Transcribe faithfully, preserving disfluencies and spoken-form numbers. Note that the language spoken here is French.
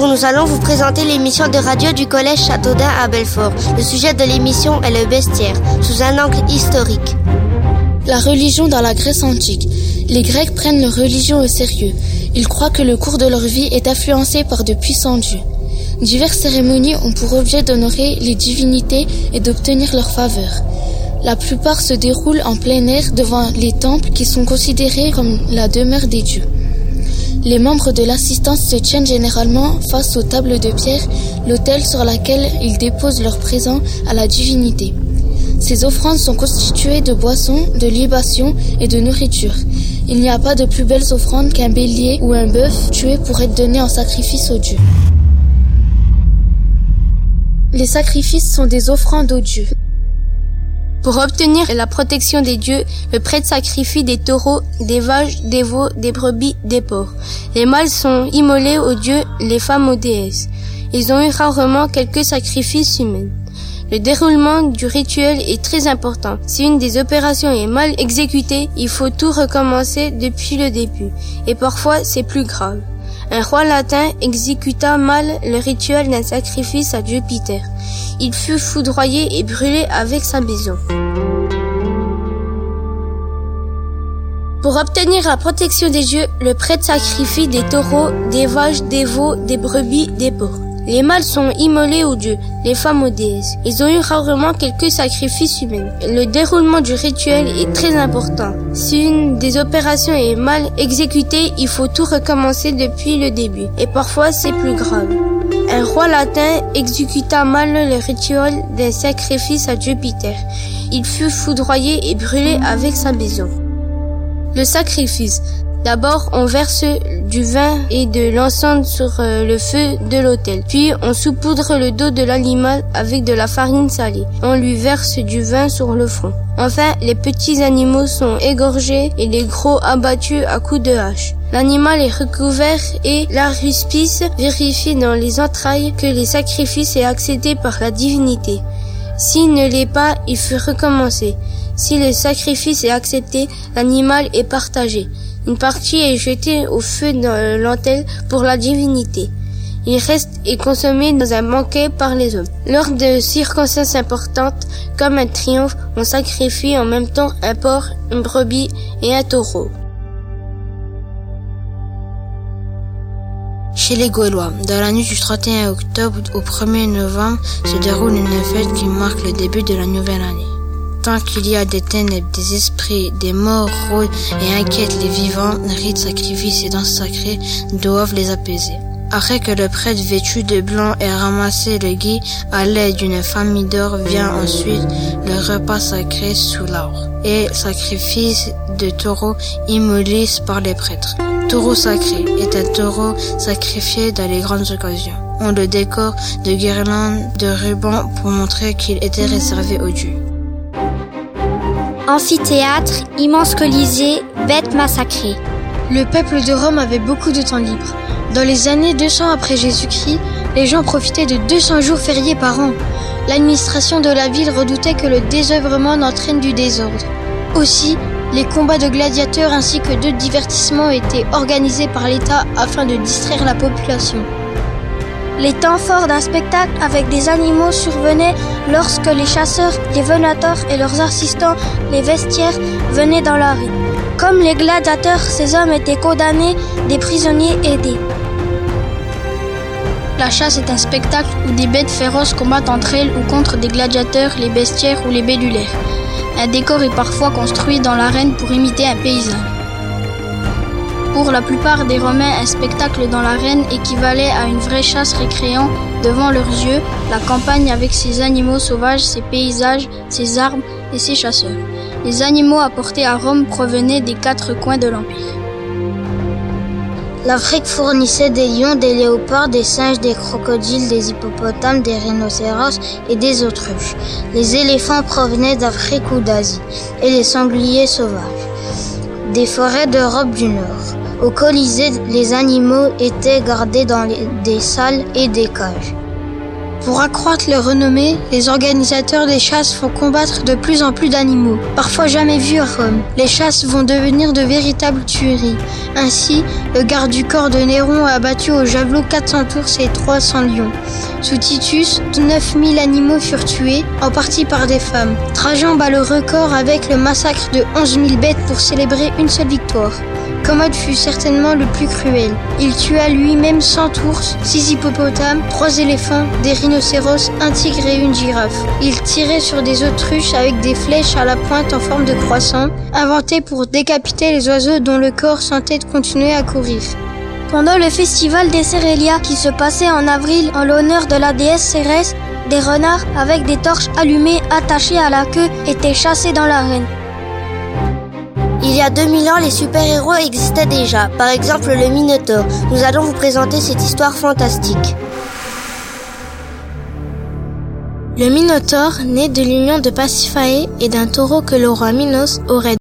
Bonjour, nous allons vous présenter l'émission de radio du Collège Châteaudun à Belfort. Le sujet de l'émission est le bestiaire, sous un angle historique. La religion dans la Grèce antique. Les Grecs prennent leur religion au sérieux. Ils croient que le cours de leur vie est influencé par de puissants dieux. Diverses cérémonies ont pour objet d'honorer les divinités et d'obtenir leur faveur. La plupart se déroulent en plein air devant les temples qui sont considérés comme la demeure des dieux. Les membres de l'assistance se tiennent généralement face aux tables de pierre, l'autel sur laquelle ils déposent leur présent à la divinité. Ces offrandes sont constituées de boissons, de libations et de nourriture. Il n'y a pas de plus belles offrandes qu'un bélier ou un bœuf tué pour être donné en sacrifice aux dieux. Les sacrifices sont des offrandes aux dieux. Pour obtenir la protection des dieux, le prêtre sacrifie des taureaux, des vaches, des veaux, des brebis, des porcs. Les mâles sont immolés aux dieux, les femmes aux déesses. Ils ont eu rarement quelques sacrifices humains. Le déroulement du rituel est très important. Si une des opérations est mal exécutée, il faut tout recommencer depuis le début. Et parfois, c'est plus grave. Un roi latin exécuta mal le rituel d'un sacrifice à Jupiter. Il fut foudroyé et brûlé avec sa maison. Pour obtenir la protection des dieux, le prêtre sacrifie des taureaux, des vaches, des veaux, des brebis, des porcs. Les mâles sont immolés aux dieux, les femmes aux déesses. Ils ont eu rarement quelques sacrifices humains. Le déroulement du rituel est très important. Si une des opérations est mal exécutée, il faut tout recommencer depuis le début. Et parfois, c'est plus grave. Un roi latin exécuta mal le rituel d'un sacrifice à Jupiter. Il fut foudroyé et brûlé avec sa maison. Le sacrifice. D'abord, on verse du vin et de l'encens sur le feu de l'autel. Puis, on saupoudre le dos de l'animal avec de la farine salée. On lui verse du vin sur le front. Enfin, les petits animaux sont égorgés et les gros abattus à coups de hache. L'animal est recouvert et l'aruspice vérifie dans les entrailles que les sacrifices est accepté par la divinité. S'il ne l'est pas, il faut recommencer. Si le sacrifice est accepté, l'animal est partagé. Une partie est jetée au feu dans l'autel pour la divinité. Il reste et consommé dans un banquet par les hommes. Lors de circonstances importantes, comme un triomphe, on sacrifie en même temps un porc, une brebis et un taureau. Chez les Gaulois, dans la nuit du trente et un octobre au premier novembre, se déroule une fête qui marque le début de la nouvelle année. Tant qu'il y a des ténèbres, des esprits, des morts rôdent et inquiètent les vivants, rites, sacrifices et danses sacrées doivent les apaiser. Après que le prêtre vêtu de blanc ait ramassé le gui à l'aide d'une famille d'or, vient ensuite le repas sacré sous l'arbre et sacrifice de taureaux immolés par les prêtres. Taureau sacré est un taureau sacrifié dans les grandes occasions. On le décore de guirlandes de rubans pour montrer qu'il était réservé aux dieux. Amphithéâtre, immense colisée, bêtes massacrées. Le peuple de Rome avait beaucoup de temps libre. Dans les années deux cents après Jésus-Christ, les gens profitaient de deux cents jours fériés par an. L'administration de la ville redoutait que le désœuvrement n'entraîne du désordre. Aussi, les combats de gladiateurs ainsi que d'autres divertissements étaient organisés par l'État afin de distraire la population. Les temps forts d'un spectacle avec des animaux survenaient lorsque les chasseurs, les venateurs et leurs assistants, les vestiaires, venaient dans l'arène. Comme les gladiateurs, ces hommes étaient condamnés, des prisonniers aidés. La chasse est un spectacle où des bêtes féroces combattent entre elles ou contre des gladiateurs, les bestiaires ou les bellulaires. Un décor est parfois construit dans l'arène pour imiter un paysage. Pour la plupart des Romains, un spectacle dans l'arène équivalait à une vraie chasse récréant devant leurs yeux la campagne avec ses animaux sauvages, ses paysages, ses arbres et ses chasseurs. Les animaux apportés à Rome provenaient des quatre coins de l'Empire. L'Afrique fournissait des lions, des léopards, des singes, des crocodiles, des hippopotames, des rhinocéros et des autruches. Les éléphants provenaient d'Afrique ou d'Asie et les sangliers sauvages des forêts d'Europe du Nord. Au Colisée, les animaux étaient gardés dans les, des salles et des cages. Pour accroître leur renommée, les organisateurs des chasses font combattre de plus en plus d'animaux, parfois jamais vus à Rome. Les chasses vont devenir de véritables tueries. Ainsi, le garde du corps de Néron a abattu au javelot quatre cents ours et trois cents lions. Sous Titus, neuf mille animaux furent tués, en partie par des femmes. Trajan bat le record avec le massacre de onze mille bêtes pour célébrer une seule victoire. Commode fut certainement le plus cruel. Il tua lui-même cent ours, six hippopotames, trois éléphants, des rhinocéros, un tigre et une girafe. Il tirait sur des autruches avec des flèches à la pointe en forme de croissant, inventées pour décapiter les oiseaux dont le corps sentait continuer à courir. Pendant le festival des Cérélias qui se passait en avril en l'honneur de la déesse Cérès, des renards avec des torches allumées attachées à la queue étaient chassés dans l'arène. Il y a deux mille ans, les super-héros existaient déjà, par exemple le Minotaure. Nous allons vous présenter cette histoire fantastique. Le Minotaure naît de l'union de Pasiphae et d'un taureau que le roi Minos aurait